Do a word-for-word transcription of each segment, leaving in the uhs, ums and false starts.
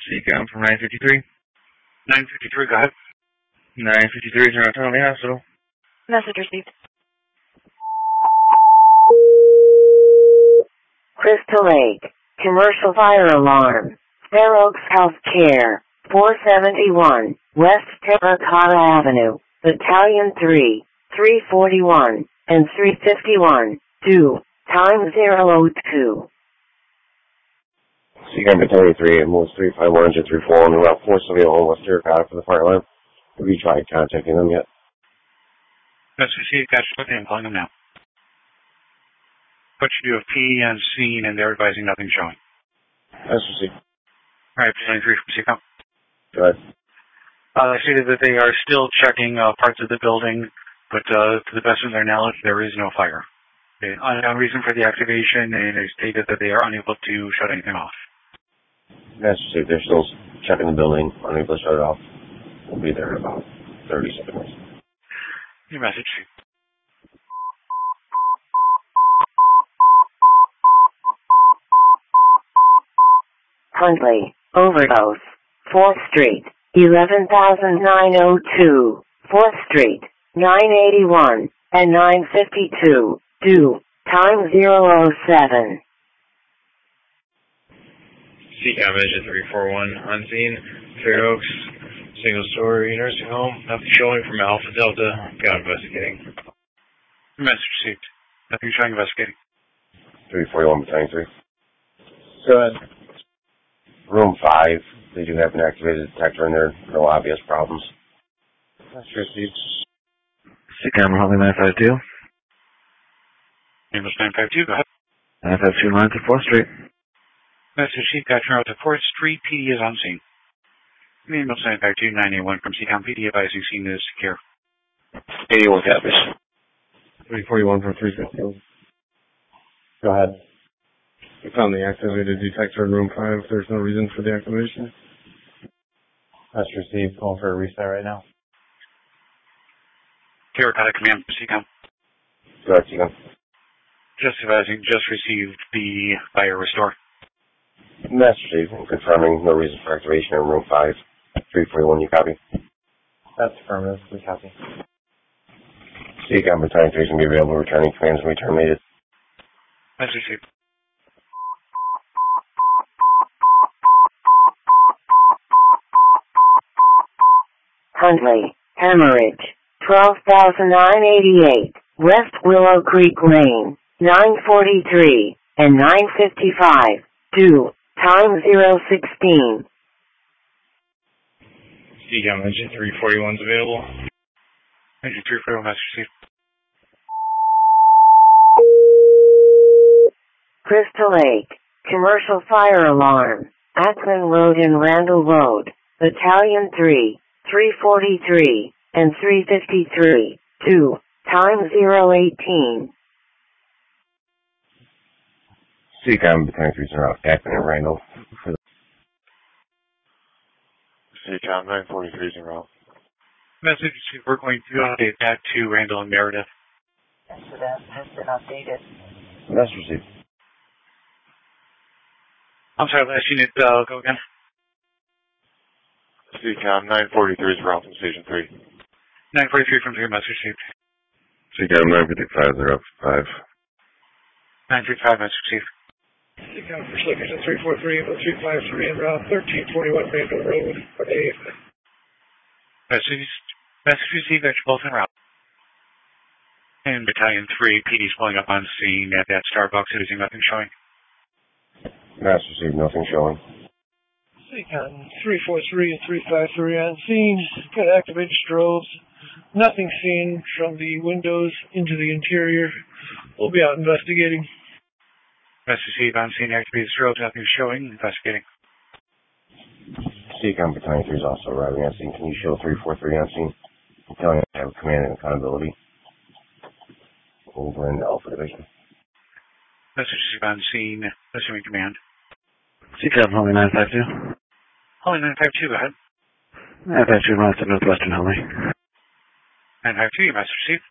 Seacom from nine fifty-three. nine fifty-three, go ahead. nine fifty-three is around Tonley Hospital. Message received. Crystal Lake, commercial fire alarm. Fair Oaks Healthcare, four seventy-one, West Terracotta Avenue, Battalion three, three forty-one, and three fifty-one, two, time zero oh two. Seacom Battalion three, and Wolves three five one, three four one, Route four seventy-one, West Terracotta for the fire alarm. Have you tried contacting them yet? Message received, got you looking, I'm calling them now. What you do of P and scene, and they're advising nothing showing. That's received. Alright, Battalion three from Seacom. Go ahead. Uh, they stated that they are still checking uh, parts of the building, but uh, to the best of their knowledge, there is no fire. Okay. Unknown reason for the activation, and they stated that they are unable to shut anything off. That's received. They're still checking the building, unable to shut it off. We'll be there in about thirty seconds. Your message. Huntley, overdose. fourth Street, eleven thousand nine oh two. fourth Street, nine eighty-one, and nine fifty-two, due, time zero oh seven. Seacom Engine three four one, on scene, Fair Oaks, single-story nursing home, nothing showing from Alpha Delta, got investigating. Message received. Nothing showing, investigating. three forty-one, Battalion three. Go ahead. Room five, they do have an activated detector in there, no obvious problems. That's received. Seacom Holly nine five two. Ambulance nine five two, go ahead. nine five two line to fourth Street. Message received, got you out to fourth Street, P D is on scene. Ambulance nine five two, nine eight one from Seacom, P D advising scene is secure. eighty-one copies. three forty-one from three fifty. Go ahead. We found the activated detector in room five. There's no reason for the activation. That's received. Calling for a restart right now. Terracotta Command from Seacom. Go ahead, Seacom. Just advising, just received the fire restore. That's received. Confirming no reason for activation in room five. three forty-one, you copy? That's affirmative. We copy. Seacom Battalion three is going to be available. Returning commands when we terminated. Message received. Huntley, hemorrhage, twelve thousand nine hundred eighty-eight, West Willow Creek Lane, nine forty-three, and nine fifty-five, due, time zero sixteen. Seacom Engine three forty-one is available. Engine three forty-one, message received. Crystal Lake, commercial fire alarm, Ackman Road and Randall Road, Battalion three, three forty-three, and three fifty-three, two, time zero eighteen. Seacom Battalion three is around Ackman and Randall. Seacom nine forty-three is en route. Message received, we're going to update that to Randall and Meredith. Incident has been updated. That's received. I'm sorry, last unit, uh, go again. Seacom nine forty-three is en route from Station three. nine forty-three from three, message received. Seacom nine fifty-five, they're up five. nine fifty-five, message received. Seacom for Slickerton three four three, three five three, and route thirteen forty-one Randall Road, Dave. Message, message received, that you're both en route. And Battalion three, P D's pulling up on scene at that Starbucks, using nothing showing. That's received, nothing showing. Seacom three four three and three five three on scene, got activated strobes, nothing seen from the windows into the interior. We'll be out investigating. Message received, on scene, activated strobes, nothing showing, investigating. Seacom Battalion three is also arriving on scene. Can you show three four three on scene? I'm telling you, I have command and accountability over in the Alpha Division. Message received, on scene, assuming command. Seacom Holly nine five two. Holly nine five two, go ahead. nine five two runs to Northwestern Holly. nine five two, your message received.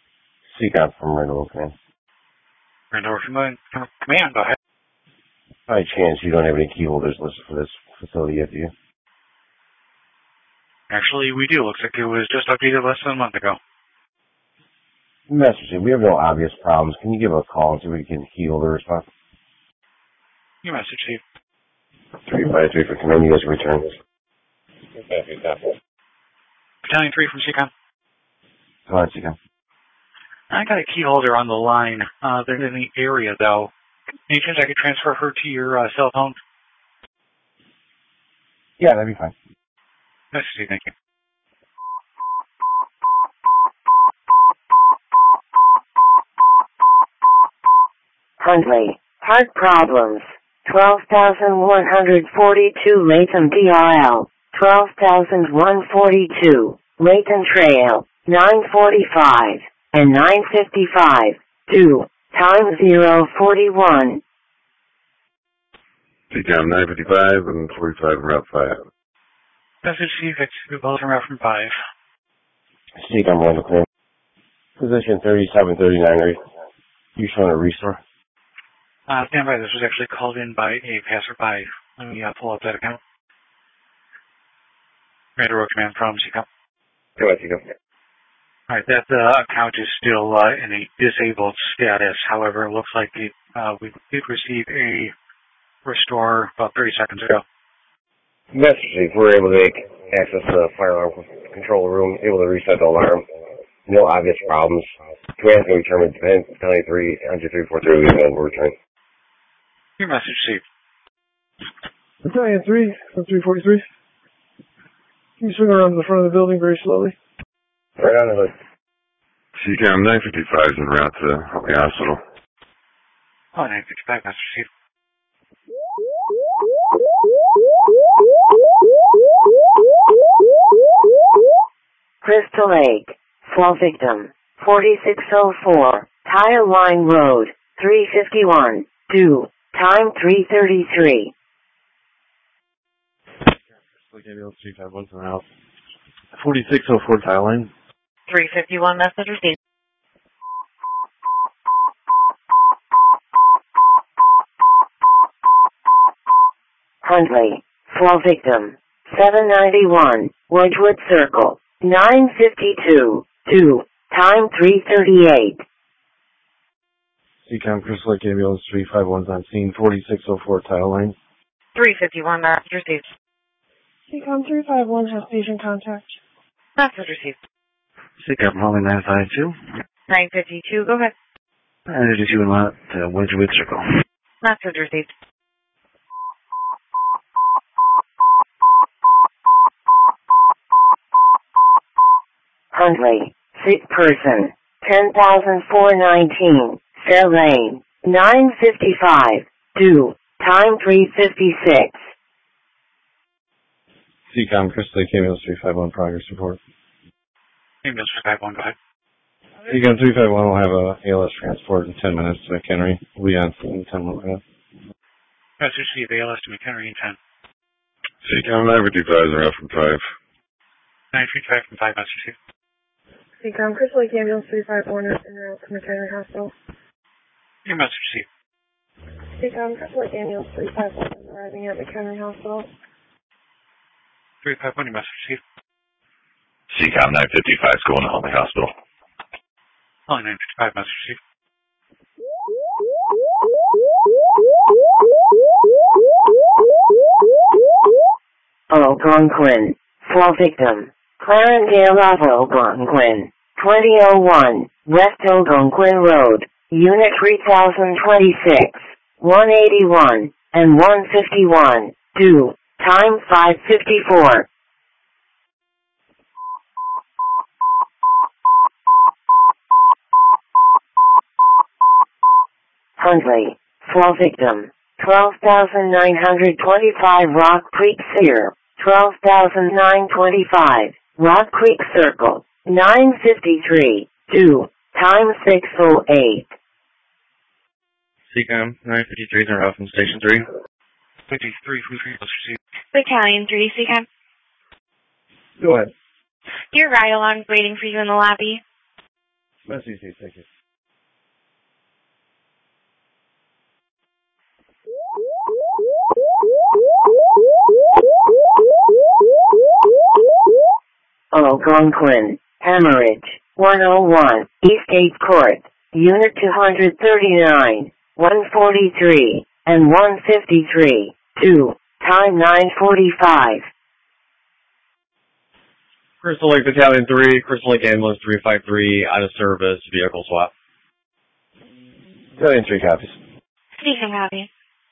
Seacom from Randall Command. Randall from command, go ahead. by chance, you don't have any key holders listed for this facility yet, do you? Actually, we do. Looks like it was just updated less than a month ago. Message, we have no obvious problems. Can you give a call and see if we can key holder response? Your message, Steve. three five three for command, you guys return. Battalion three from C COM. Go ahead, C COM. I got a key holder on the line. Uh, they're in the area, though. Any chance I could transfer her to your uh, cell phone? Yeah, that'd be fine. Message, Steve. Thank you. Huntley, heart problems. twelve thousand one hundred forty-two Latham D R L. twelve thousand one hundred forty-two Layton Trail. nine forty-five and nine fifty-five. two. Time zero forty-one. C COM nine fifty-five and forty-five and Route five. Message, Steve. Execute both from Route from five. C COM one to clear. Position thirty-seven thirty-nine, are you showing a restore? Uh, stand by. This was actually called in by a passerby. Let me uh, pull up that account. Commander Row Command from C COM. Go ahead, C COM. Alright, that uh, account is still uh, in a disabled status. However, it looks like it, uh, we did receive a restore about thirty seconds ago. Message, we're able to access the fire alarm control room, able to reset the alarm. No obvious problems. Command's going to return with Battalion three, Engine three forty-three, we'll return. Your message, Steve. Battalion three from three forty-three. Can you swing around to the front of the building very slowly? Right on the hood. C COM nine fifty-five is en route to the hospital. Oh, nine fifty-five, Master Chief. Crystal Lake. Fall victim. forty-six oh four. Tile Line Road. three fifty-one. Due. Time three thirty-three. three five one from out. forty-six oh four tile line. three fifty-one message received. Huntley. Fall victim. seven ninety-one. Wedgewood Circle. nine fifty-two. Due. Time three thirty-eight. C COM Crystal Lake Ambulance three five one's on scene. forty-six oh four tile line. three fifty-one message received. C COM three five one has station contact. Message received. C COM Holly nine five two. nine fifty-two, go ahead. Energy two and lot to Wedgewood Circle. Message received. Huntley. Sick person. ten thousand four hundred nineteen. Fair Lane. nine fifty-five. Due. Time three fifty-six. C COM Crystal Lake Ambulance three five one progress report. Ambulance three five one, go ahead. C COM three five one will have a A L S transport in ten minutes to McHenry. We'll be on in ten minutes. Message, Steve. A L S to McHenry in ten. C COM nine fifty-five is en route from five. nine fifty-five from five, Master Chief. C COM Crystal Lake Ambulance three five one is en route to McHenry Hospital. Your message, Steve. C COM Crystal Lake Ambulance three five one is arriving at McHenry Hospital. three five one, your message, Steve. C COM nine fifty-five is going to Holly Hospital. Holly nine fifty-five, Master Chief. Algonquin. Fall victim. Clarendale of Algonquin. twenty oh one. West Algonquin Road. Unit three thousand twenty-six. one eighty-one and one fifty-one. Due. Time five fifty-four. Huntley. Fall victim. twelve thousand nine hundred twenty-five Rock Creek Sear. twelve thousand nine hundred twenty-five. Rock Creek Circle. nine fifty-three. Due. Time six oh eight. C COM nine fifty-three is en route from Station three. fifty-three from three, Master Chief. Battalion three, C COM. Go ahead. Your ride along's waiting for you in the lobby. That's easy. Thank you. Algonquin, Hemorrhage, one oh one, Eastgate Court, Unit two thirty-nine, one forty-three, and one fifty-three, two, time nine forty-five. Crystal Lake Battalion three, Crystal Lake Ambulance three five three, out of service, vehicle swap. Battalion three copies. Speaking copy.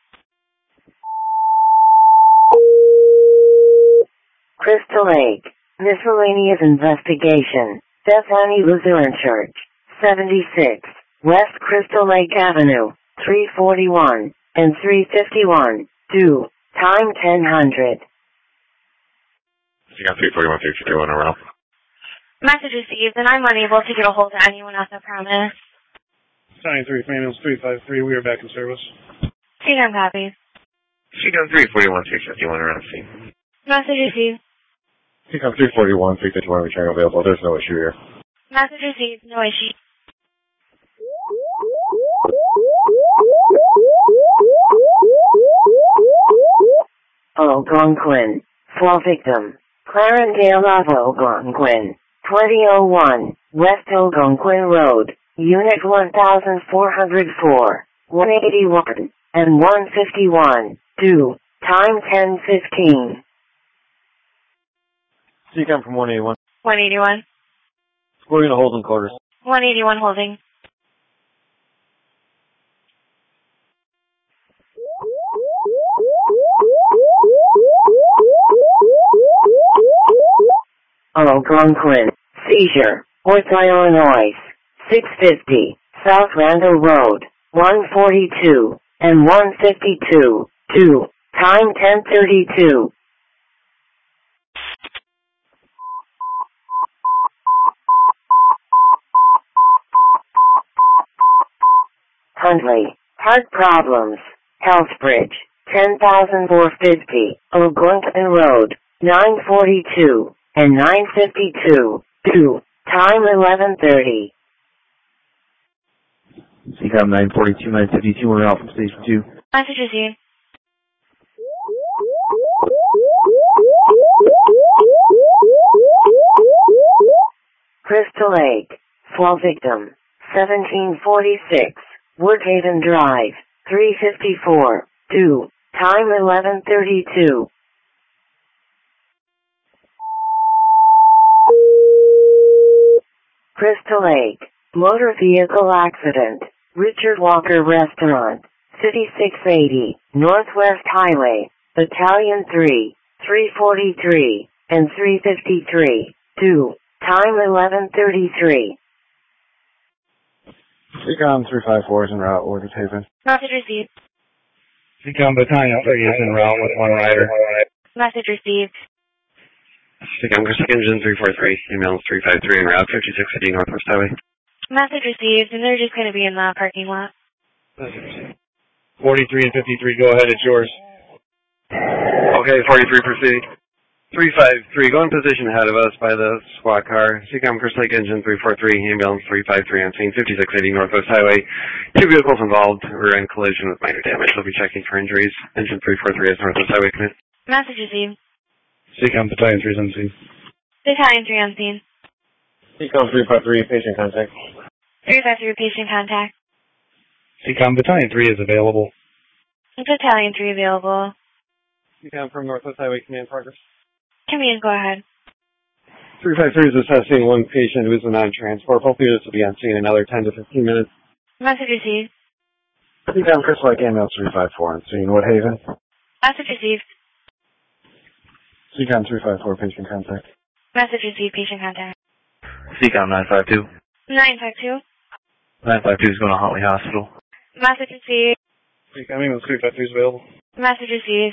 Crystal Lake, miscellaneous investigation, Bethany Lutheran Church, seventy-six, West Crystal Lake Avenue, three forty-one, and three fifty-one, two, time ten hundred. You got three forty-one, three fifty-one around. Message received, and I'm unable to get a hold of anyone at the premise. Battalion three, Ambulance three five three, we are back in service. Speaking copy. Seacom three forty-one, three fifty-one around scene. Message received. Seacom three forty-one, three fifty-one return available. There's no issue here. Message received. No issue. Algonquin, fall victim, Clarendale of Algonquin, twenty oh one, West Algonquin Road, Unit one thousand four hundred four, one eighty-one, and one fifty-one, two, time ten fifteen. Seacom from one eighty-one. one eighty-one. We're going to hold in quarters. one eighty-one holding. Algonquin, seizure, North Illinois, six fifty, South Randall Road, one forty-two, and one fifty-two, two, time ten thirty-two. Huntley, heart problems, Healthbridge, ten thousand four hundred fifty, Algonquin Road, nine forty-two, and nine fifty-two, two, time eleven thirty. Seacom nine forty-two, nine fifty-two, we're out from station two. Message received. Crystal Lake, fall victim, seventeen forty-six, Woodhaven Drive, three fifty-four, two, time eleven thirty-two. Crystal Lake, motor vehicle accident, Richard Walker Restaurant, fifty-six eighty, Northwest Highway, Battalion three, three forty-three, and three fifty-three, two, time eleven thirty-three. Seacom three five four is en route, Woodhaven. Message received. Seacom Battalion three is en route with one rider. Message received. Seacom Crystal Lake Engine three forty-three, email three five three en route, fifty-six eighty Northwest Highway. Message received, and they're just going to be in the parking lot. forty-three and fifty-three, go ahead, it's yours. Okay, forty-three, proceed. three five three, go in position ahead of us by the squad car. Seacom Crystal Lake Engine three forty-three, ambulance three five three on scene, fifty-six eighty Northwest Highway. Two vehicles involved, rear end collision with minor damage. We'll be checking for injuries. Engine three forty-three is Northwest Highway command. Message received. Seacom Battalion three is on scene. Battalion three on scene. Seacom three five three, patient contact. three five three, patient contact. Seacom Battalion three is available. Battalion three available. Seacom from Northwest Highway command progress. Command, go ahead. three five three is assessing one patient who is a non-transport. Both units will be on scene in another ten to fifteen minutes. Message received. Seacom Crystal Lake ambulance three five four on scene, Woodhaven. Message received. Seacom three five four, patient contact. Message received, patient contact. Seacom nine five two. nine five two. nine five two is going to Huntley Hospital. Message received. Seacom ambulance three five three is available. Message received.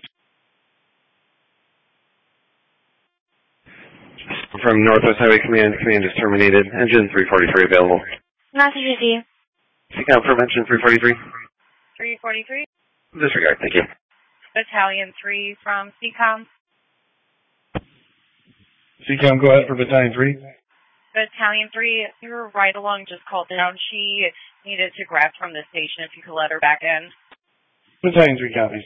From Northwest Highway Command, command is terminated. Engine three forty-three available. Message received. Seacom from engine three forty-three. three forty-three. Disregard, thank you. Battalion three from Seacom. Seacom, go ahead for Battalion three. Battalion three, your ride along just called down. She needed to grab from the station if you could let her back in. Battalion three copies.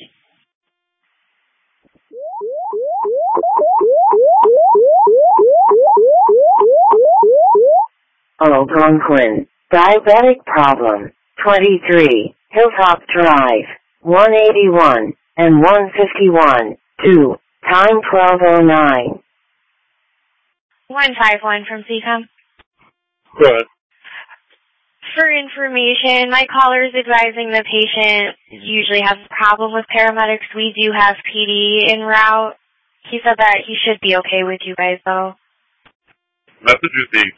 Algonquin. Diabetic problem. twenty-three. Hilltop Drive. one eighty-one and one fifty-one. two. Time twelve oh nine. one five one from C COM. Go ahead. For information, my caller is advising the patient usually has a problem with paramedics. We do have P D en route. He said that he should be okay with you guys, though. Message received.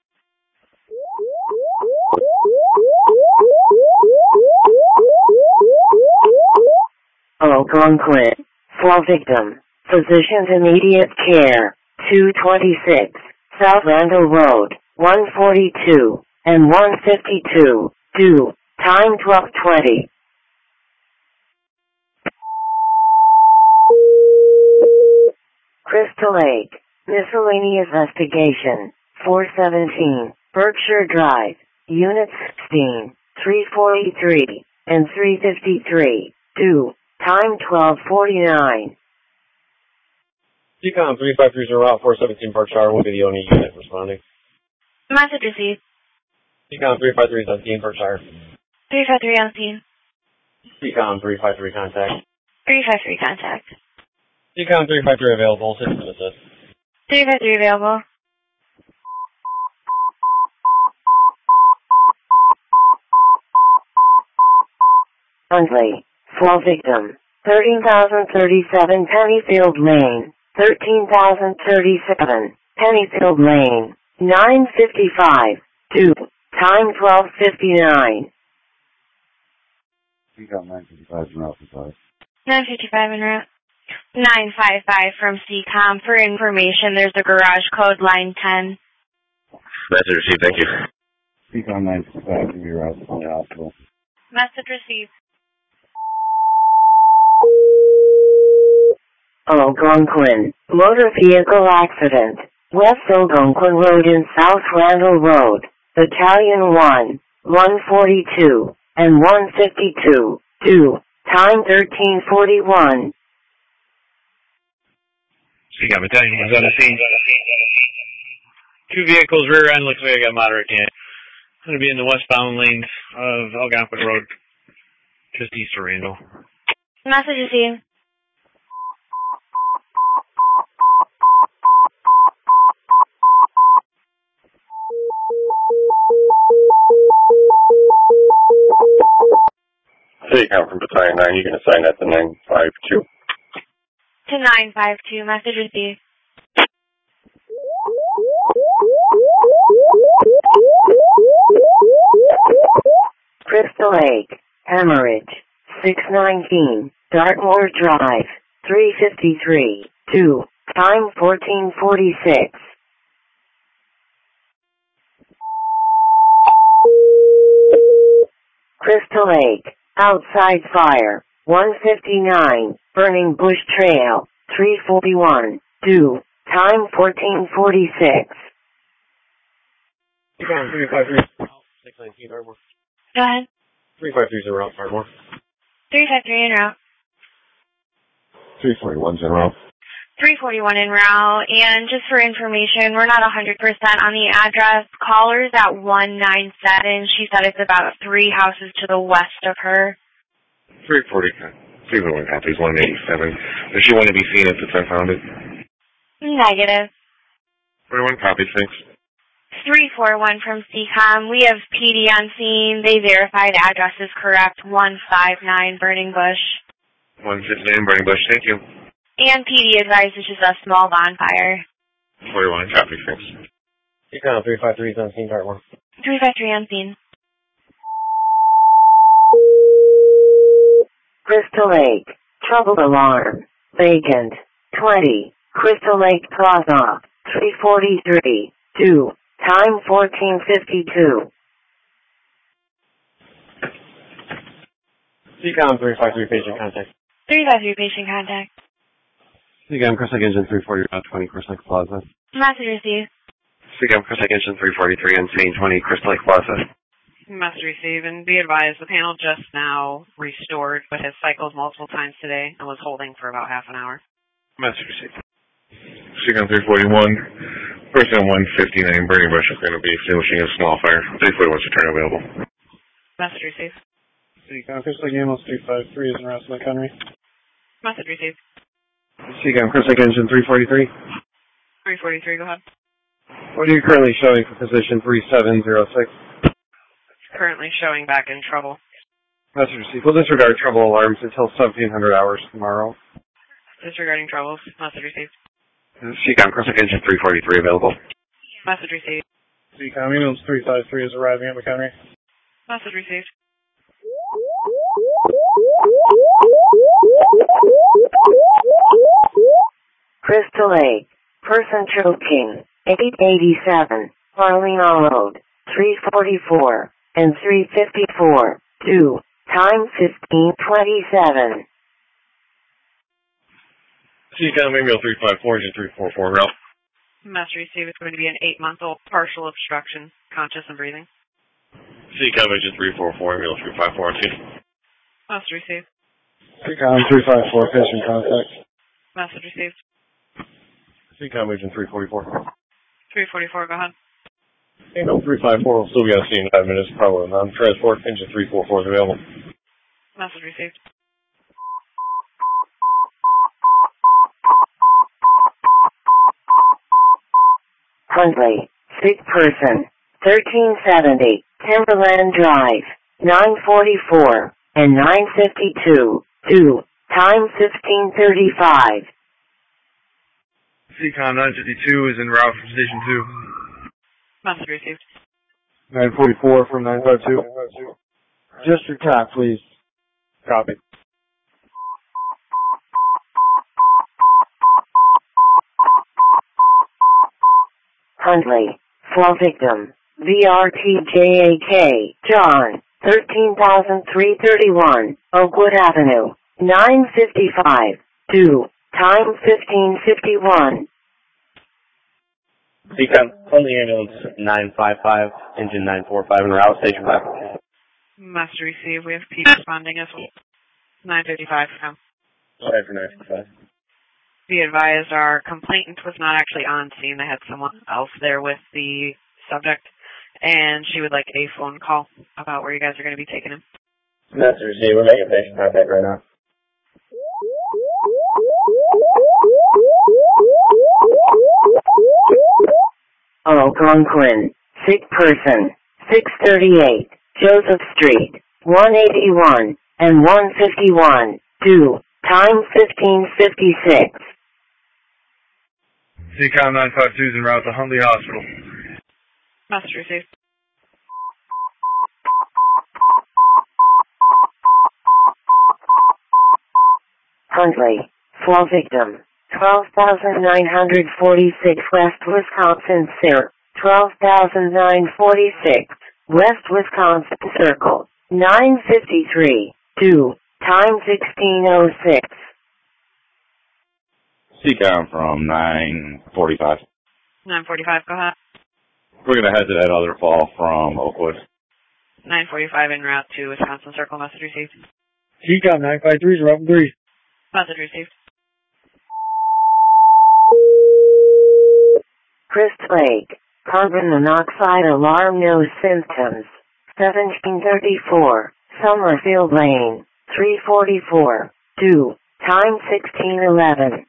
Algonquin. Fall victim. Physician's immediate care. two twenty-six. South Randall Road. one forty-two and one fifty-two. two. Time twelve twenty. Crystal Lake. Miscellaneous investigation. four seventeen. Berkshire Drive. Unit sixteen. three forty-three and three fifty-three. two. Time twelve forty-nine. C COM three five three zero out four seventeen Berkshire will be the only unit responding. Message received. C COM three five three is on scene Berkshire. three five three on scene. C COM three five three contact. three five three contact. C COM three five three available. System assist. three five three available. Huntley. Fall victim. thirteen thousand thirty-seven Pennyfield Lane. thirteen thousand thirty-seven Pennyfield Lane. nine fifty-five. two. Time twelve fifty-nine. C COM nine fifty-five and Alpha five. nine fifty-five en route. nine five five from C COM. For information, there's a garage code line ten. Message received, thank you. C COM nine fifty-five to your route to the hospital. Message received. Algonquin. Motor vehicle accident. West Algonquin Road in South Randall Road. Battalion one. one forty-two and one fifty-two. two. Time thirteen forty-one. So you got battalion is on the scene. Two vehicles, rear end, looks like I got moderate damage. Going to be in the westbound lanes of Algonquin Road, just east of Randall. Message received. C COM from Battalion nine, you can assign that to nine five two. To nine five two. Message received. Crystal Lake. Hemorrhage. six nineteen. Dartmoor Drive. three fifty-three. two. Time fourteen forty-six. Crystal Lake. Outside fire. one fifty-nine. Burning Bush Trail. three forty-one. two. Time fourteen forty-six. C COM three five three. six nineteen Dartmoor. Go ahead. three five three zero out Dartmoor. three five three en route. three forty-one's en route. three forty-one en route. And just for information, we're not one hundred percent on the address. Caller's at one nine seven. She said it's about three houses to the west of her. three forty. three forty-one copies, one eighty-seven. Does she want to be seen if it's unfounded? Negative. forty-one copies, thanks. three four one from C COM. We have P D on scene. They verified address is correct. one five nine Burning Bush. one fifty-nine Burning Bush, thank you. And P D advised it's just a small bonfire. forty-one copies, thanks. C COM three five three is on scene Dartmoor. three five three on scene. Crystal Lake. Trouble alarm. Vacant. twenty. Crystal Lake Plaza. three forty-three. two. Time fourteen fifty-two. C COM three five three patient contact. three five three patient contact. C COM Crest Lake Engine three forty Route twenty Crest Lake Plaza. Message received. C COM Crest Lake Engine three forty-three on scene twenty Crest Lake Plaza. Message received, and be advised, the panel just now restored, but has cycled multiple times today and was holding for about half an hour. Message received. C COM three forty-one, Person one fifty-nine, Burning Bush is going to be extinguishing a small fire. three forty-one to turn available. Message received. Seacom, Crystal Lake Ambulance three five three is in route to McHenry. Message received. Seacom, Crystal Lake Engine three forty-three. three forty-three, go ahead. What are you currently showing for position three seven zero six? Currently showing back in trouble. Message received. We'll disregard trouble alarms until seventeen hundred hours tomorrow. Disregarding troubles. Message received. Seacom, Crystal Lake Engine three forty-three available. Message received. Seacom, Ambulance three five three is arriving at McHenry. Message received. Crystal Lake. Person choking. eight eighty-seven. Arlene Road. three forty-four. And three fifty-four. two. Time fifteen twenty-seven. Seacom, Ambulance three five four, Engine three four four, route. Message received. It's going to be an eight-month-old partial obstruction, conscious and breathing. Seacom, Engine three four four, Ambulance three five four, on scene. Message received. Seacom, three five four, patient contact. Message received. Seacom, Engine three forty-four. three forty-four, go ahead. Ambulance three five four will still be on scene in five minutes, probably non-transport. Engine three four four is available. Message received. Huntley. Sick person. thirteen seventy. Timberland Drive. nine forty-four. And nine fifty-two. two. Time fifteen thirty-five. Seacom nine fifty-two is en route from Station two. Message received. nine forty-four from nine five two. Just your top, please. Copy. Huntley. Fall victim. V R T J A K. John. thirteen thousand three hundred thirty-one. Oakwood Avenue. nine fifty-five. two. Time fifteen fifty-one. Seacom, Huntley Ambulance nine five five, Engine nine four five, en route, Station five. Message received. We have people responding as well. nine fifty-five, come. Sorry for nine fifty-five. Be advised, our complainant was not actually on scene. They had someone else there with the subject, and she would like a phone call about where you guys are going to be taking him. Message received. We're making patient contact right now. Algonquin. Sick person. six thirty-eight. Joseph Street. one eighty-one. And one fifty-one. two. Time fifteen fifty-six. Seacom nine five two is en route to Huntley Hospital. Message received. Huntley. Fall victim. twelve thousand nine hundred forty-six West Wisconsin Cir. twelve thousand nine hundred forty-six. West Wisconsin Circle. nine fifty-three. two. Time sixteen oh six. Seacom from nine forty-five. nine forty-five, go ahead. We're going to head to that other fall from Oakwood. nine forty-five en route to Wisconsin Circle. Message received. Seacom nine five three is route three. Message received. Crystal Lake. Carbon monoxide alarm, no symptoms. seventeen thirty-four. Summerfield Lane. three forty-four. two. Time sixteen eleven.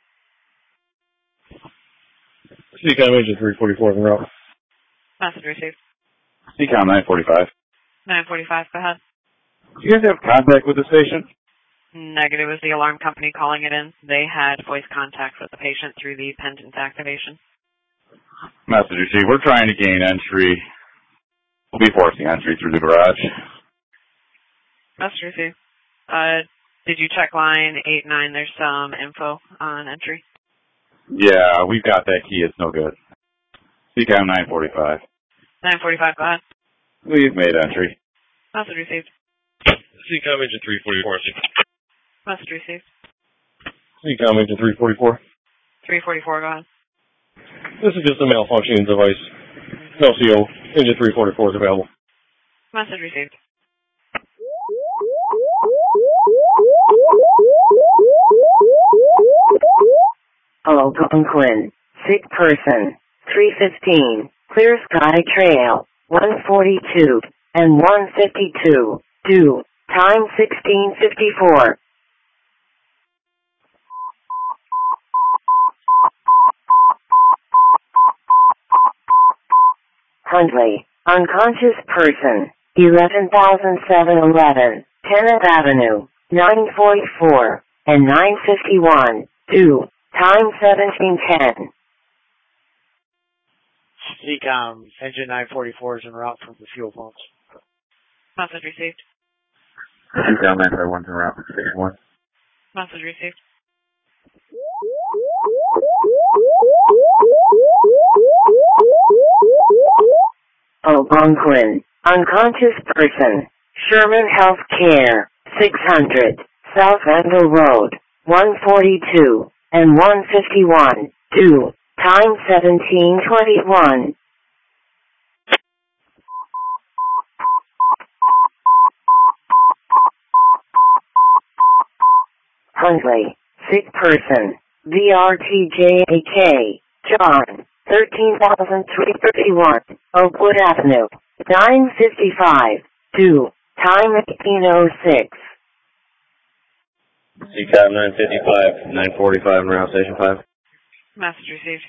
Seacom, Engine three forty-four is en route. Message received. Seacom nine forty-five. nine forty-five, go ahead. Do you guys have contact with the station? Negative. It was the alarm company calling it in. They had voice contact with the patient through the pendant activation. Message received. We're trying to gain entry. We'll be forcing entry through the garage. Message received. Uh, did you check line eight nine? There's some info on entry. Yeah, we've got that key. It's no good. Seacom nine forty-five. nine forty-five, go ahead. We've made entry. Message received. Seacom, Engine three forty-four. Message received. Seacom, Engine three forty-four. three forty-four, go ahead. This is just a malfunctioning device. No C O. Engine three forty-four is available. Message received. Algonquin. Sick person. three fifteen, Clear Sky Trail, one forty-two, and one fifty-two, due, time sixteen fifty-four. Huntley, unconscious person, eleven thousand seven eleven, Tenth Avenue, nine forty-four, and nine fifty-one, due, time seventeen ten. C COM, engine nine forty-four is en route from the fuel pumps. Message received. C COM nine five one is en route from station one. Message received. Algonquin, unconscious person, Sherman Health Care, six hundred, South Endell Road, one forty-two, and one fifty-one, due, time seventeen twenty-one. Huntley, sick person, V R T J A K, John, thirteen thousand three hundred thirty-one, Oakwood Avenue, nine fifty-five, due, time eighteen oh six. C COM nine fifty-five, nine forty-five, en route station five. Message received.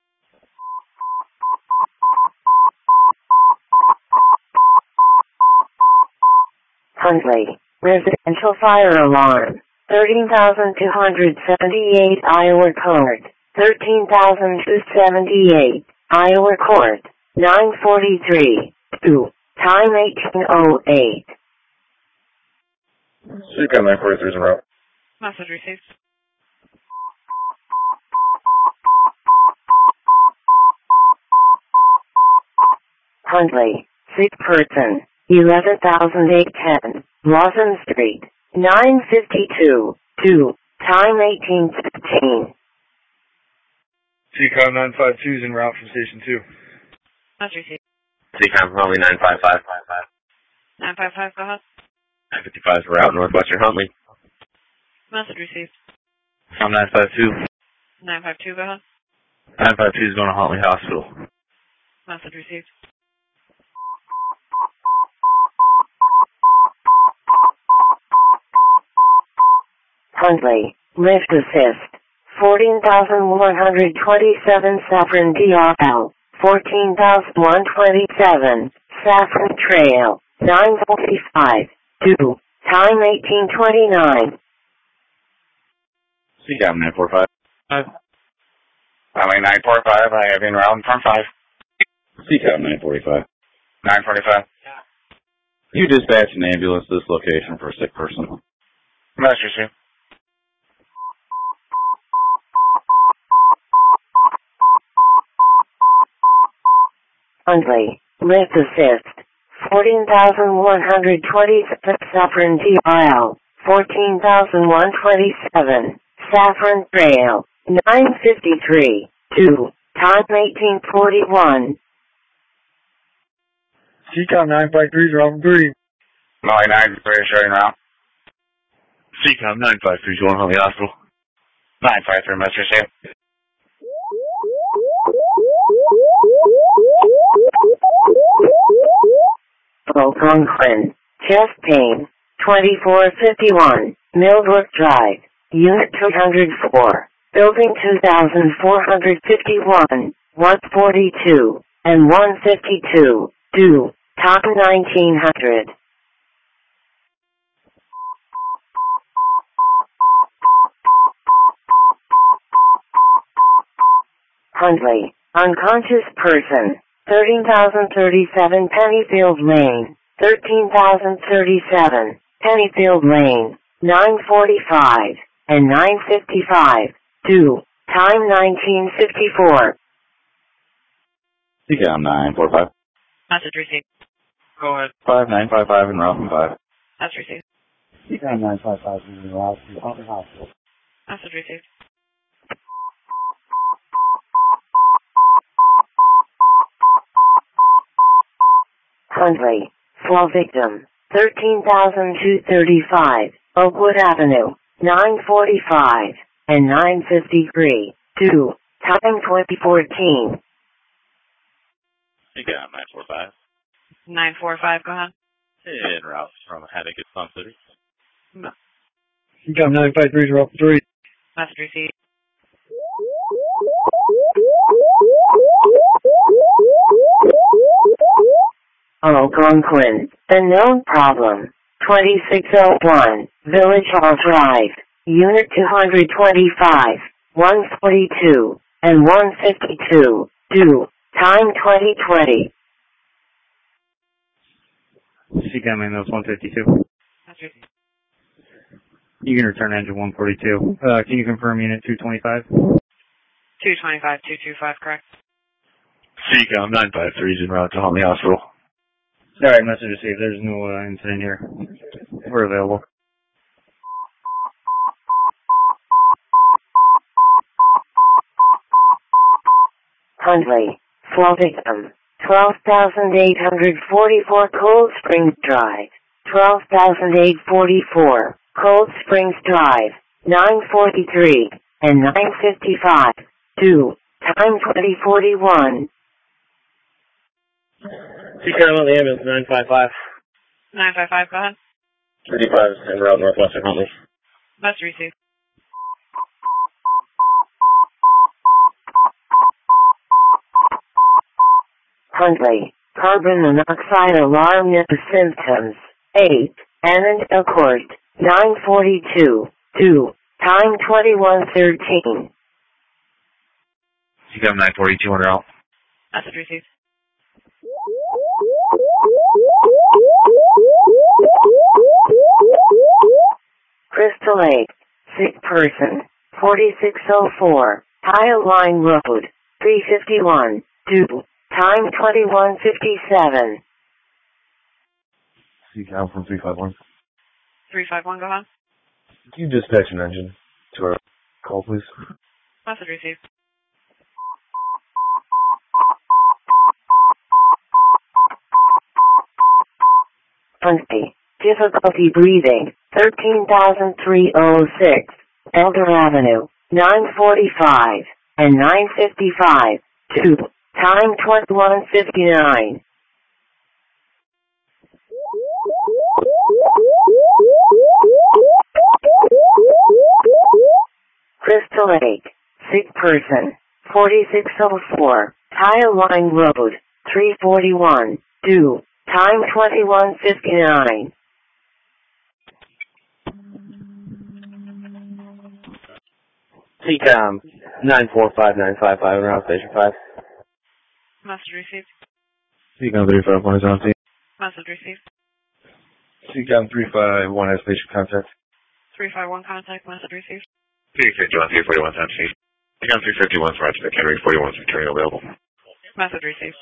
Huntley, residential fire alarm, thirteen thousand two hundred seventy-eight Iowa Court, thirteen thousand two hundred seventy-eight, Iowa Court, nine forty-three, due, time eighteen oh eight. C COM nine forty-three is en route. Message received. Huntley, sick person, eleven thousand eight hundred ten, Lawson Street, nine fifty-two, due, time eighteen fifteen. C COM nine five two is en route from station two. Message received. C COM Huntley nine five five. nine five five, go ahead. nine fifty-five is en route northwestern Huntley. Message received. I'm nine five two. nine five two, go ahead. nine five two is going to Huntley Hospital. Message received. Huntley, lift assist, fourteen thousand one hundred twenty-seven Saffron D R L, fourteen thousand one hundred twenty-seven, Saffron Trail, nine forty-five, due, time eighteen twenty-nine. C COM nine four five. Huntley nine four five, I have en route from five. C COM nine forty-five. nine forty-five. You dispatch an ambulance to this location for a sick person. Message received. Huntley, lift assist, fourteen thousand one hundred twenty-seven Saffron D R L, fourteen thousand one hundred twenty-seven, Saffron Trail, nine fifty-three, due, time eighteen forty-one. C COM nine five three is route three. Huntley nine three is showing route. C COM nine five three is going to Huntley Hospital. nine five three, message received. Algonquin, chest pain, twenty-four fifty-one, Millbrook Drive, Unit two hundred four, Building two thousand four hundred fifty-one, one forty-two, and one fifty-two, due, time nineteen hundred. Huntley, unconscious person, thirteen thousand thirty-seven Pennyfield Lane, thirteen thousand thirty-seven, Pennyfield Lane, nine forty-five, and nine fifty-five, due, time nineteen fifty-four. C COM nine four five. Message received. Go ahead. five nine five five en route from five. Message received. C COM nine five five is en route to Huntley Hospital. Message received. Huntley, fall victim, thirteen thousand two hundred thirty-five, Oakwood Avenue, nine forty-five, and nine fifty-three, due, time twenty fourteen. C CAM nine four five. nine four five, go ahead. En route from Hennigan Sun City. C CAM nine five three is route three. Message received. Algonquin, unknown problem. twenty-six oh one, Village Hall Drive, Unit two twenty-five, one forty-two, and one fifty-two, due, time twenty twenty. C CAM ambulance one fifty-two. You can return engine one forty-two. Uh, can you confirm unit two twenty-five? two twenty-five, two twenty-five, correct. C CAM nine five three is en route to Homley Hospital. Alright, message received. There's no uh, incident here. We're available. Hundley, Slow victim, twelve thousand eight hundred forty-four Cold Springs Drive, twelve thousand eight hundred forty-four, Cold Springs Drive, nine forty-three, and nine fifty-five, due, time twenty forty-one. C CAM on the ambulance, nine five five. nine five five, go ahead. thirty-five is en route northwestern Huntley. Message received. Huntley, carbon monoxide alarm symptoms, eight, Annandale Court, nine forty-two, due, time twenty-one thirteen. C CAM nine forty-two en route. Message received. Crystal Lake, sick person, forty-six oh four, Tile Line Road, three fifty-one, due, time twenty-one fifty-seven. C CAM from three five one. three five one, go ahead. Can you dispatch an engine to our call, please? Message received. Huntley, difficulty breathing, thirteen thousand three hundred six, Elder Avenue, nine forty-five, and nine fifty-five, due, time twenty-one fifty-nine. Crystal Lake, sick person, forty-six oh four, Tile Line Road, three forty-one, due, time twenty-one fifty-nine. C CAM nine four five nine five five en route station five. Message received. C CAM three five one is on scene. Message received. C CAM three five one has patient contact. three five one contact, message received. three fifty-one, three forty-one on scene. C CAM three fifty-one is right to the Henry forty-one is returning available. Message received.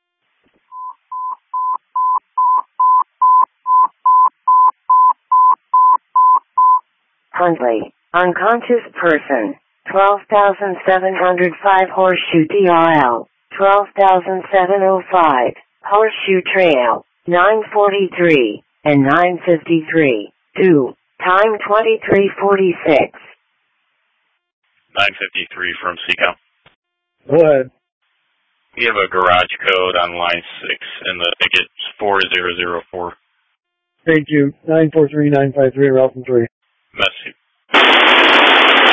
Huntley, unconscious person, twelve thousand seven hundred five Horseshoe D R L, twelve thousand seven hundred five, Horseshoe Trail, nine forty-three, and nine fifty-three, due, time twenty-three forty-six. nine fifty-three from C CAM. Go ahead. We have a garage code on line six, and the ticket's four zero zero four. Thank you. nine four three nine five three, route from three. Message